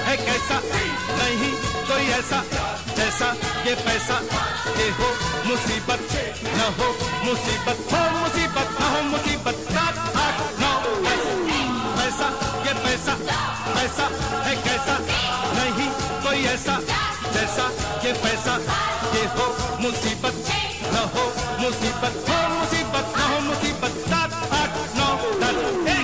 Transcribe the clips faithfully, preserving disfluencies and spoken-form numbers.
है कैसा, नहीं कोई ऐसा जैसा ये पैसा। ये हो मुसीबत न हो मुसीबत, हो मुसीबत न हो मुसीबत। सात आठ नौ दस पैसा, ये पैसा पैसा है कैसा, नहीं कोई ऐसा जैसा ये पैसा। ये हो मुसीबत न हो मुसीबत, हो मुसीबत न हो मुसीबत। सात आठ नौ दस एक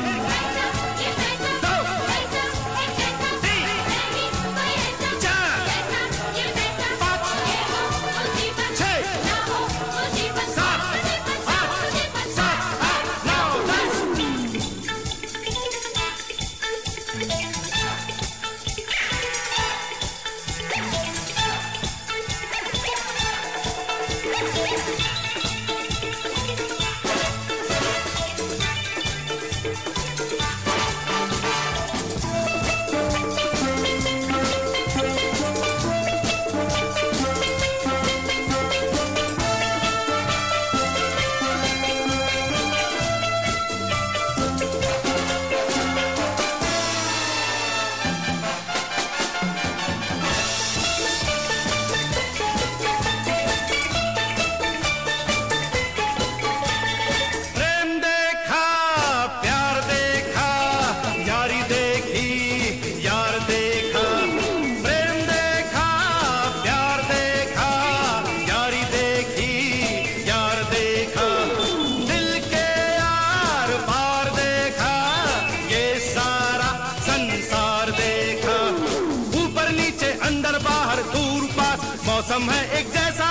मौसम है एक जैसा।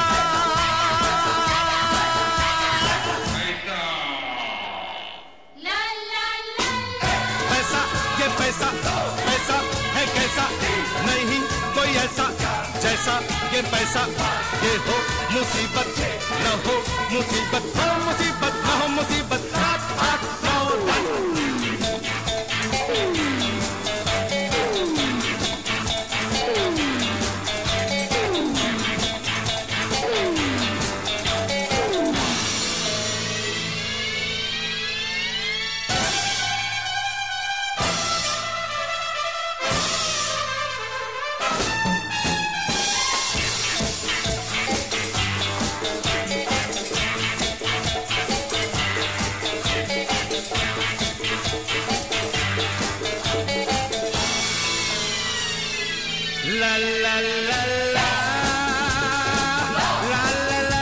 पैसा ये पैसा पैसा है कैसा, नहीं कोई ऐसा जैसा ये पैसा। ये हो मुसीबत न हो मुसीबत, हो मुसीबत न हो मुसीबत। सात आठ नौ दस La la la la la la la la la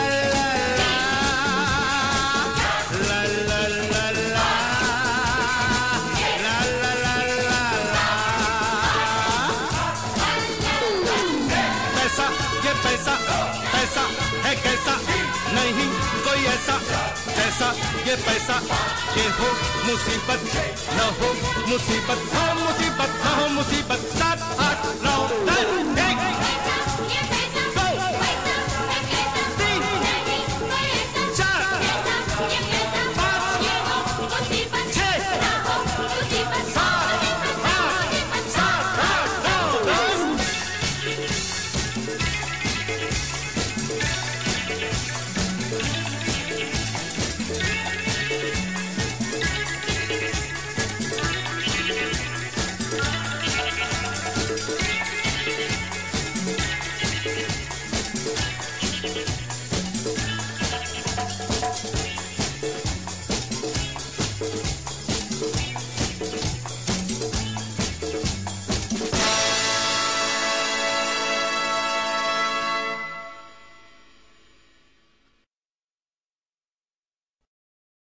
la la la la पैसा ये पैसा पैसा है कैसा, नहीं कोई ऐसा जैसा ये पैसा। ये हो मुसीबत न हो मुसीबत, हो मुसीबत न हो मुसीबत। सात